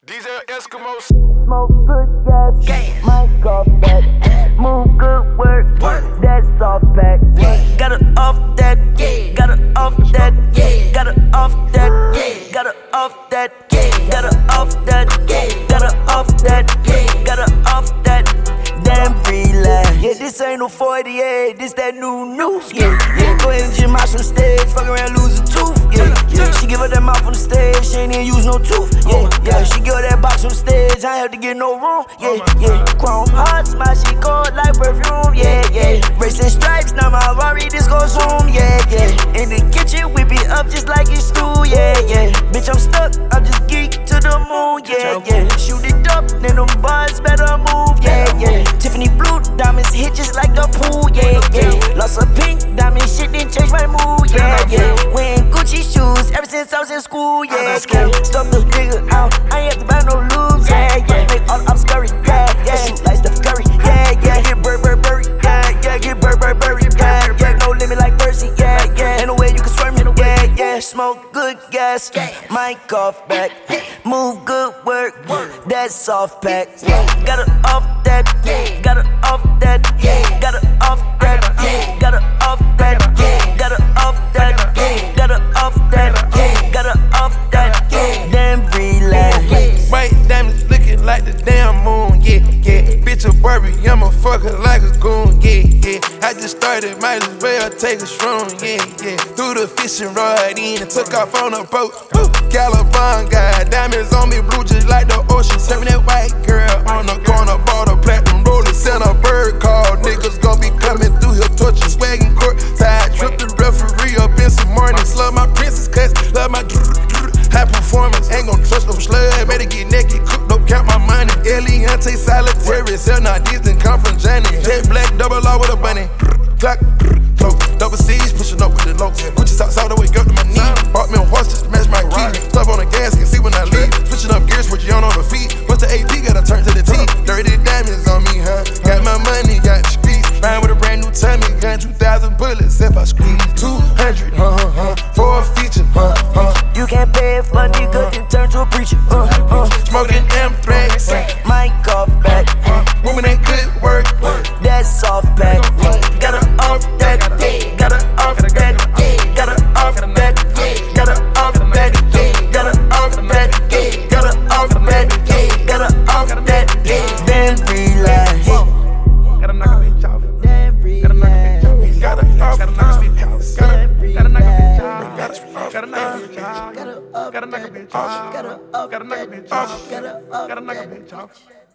DJ Eskimo. Smoke good gas, mic off that. Move good work, that's off pack. Got it off that, got it off that, got it off that, got it off that, got it off that, got it off that, got it off that. Damn relax. Yeah, this ain't no 48, this that new news. Yeah, go ahead and jam out some stage, fuck around lose a tooth. Yeah, she give her that mouth on the stage, she ain't even use no tooth. Yeah, she give her that box on stage, I ain't have to get no room. Yeah, chrome hearts, my shit cold like perfume. Yeah, racing stripes, now my Rari, this go zoom. Yeah, in the kitchen, whip it up just like it's stew. Yeah, bitch, I'm stuck, I'm just geek to the moon. Yeah, shoot it up, then them bars better move. Yeah, Tiffany blue diamonds hit just like the pool. Yeah, lost a pink diamond shit, then change my mood. Yeah, wearing Gucci shoes ever since I was in school. Yeah, stuff the nigga out, I ain't have to buy no lubes. Yeah, make all I'm scurry. Yeah, shoot like Steph Curry. Yeah, get bird, yeah, get bird, yeah, no limit like Percy. Yeah, ain't no way you can swerve me. Yeah, smoke good gas, mic off back, move good work, that's soft pack. Got it off that, got it off that, got it off that, got it off that, got it off that, got it off that, got it off that. Damn relax. White diamonds looking like the damn moon. Yeah, bitch a Barbie, I'ma fuck her like a goon. Yeah, I just started, might as well take a shroom. Yeah, threw the fishing rod in and took off on a boat. Caliban got diamonds on me, blue just like the ocean. Serving that white girl on the corner, bought a platinum roller, sent a bird call. Niggas gon' be coming through here, torching, swagging court side, trip the referee up in some mornings. Love my princess cuts, love my high performance. Ain't gon' trust no slug, better get naked, cook, don't count my money. Eliante solitary, sell not these and come from Johnny. Jet black, double R with a bunny. Clock, cloak, double C's, pushing up with the low. Gucci socks all the way up to my knee. Bought me a horse just to match my key. Stuff on the gas, can see when I leave. Switching up gears, put you on the feet. What's the AP, gotta turn to the T. Dirty diamonds on me, huh? Got my money, got the streets. Ride with a brand new tummy, got 2,000 bullets if I squeeze. 200, for a feature, You can't pay it for nigga, then turn to a preacher. Smoking anthrax, Mic off back, woman ain't good work. that's soft pack. Got it off that, got it off that, got it off that, got it off that, got it off that, got it off that, got it off that. Then relax. Gotta knock a bitch off. Then relax. Gotta knock a bitch off. Gotta knock a bitch off. Gotta knock a bitch off. Gotta knock a bitch off. Gotta knock a bitch off. Gotta knock a bitch off.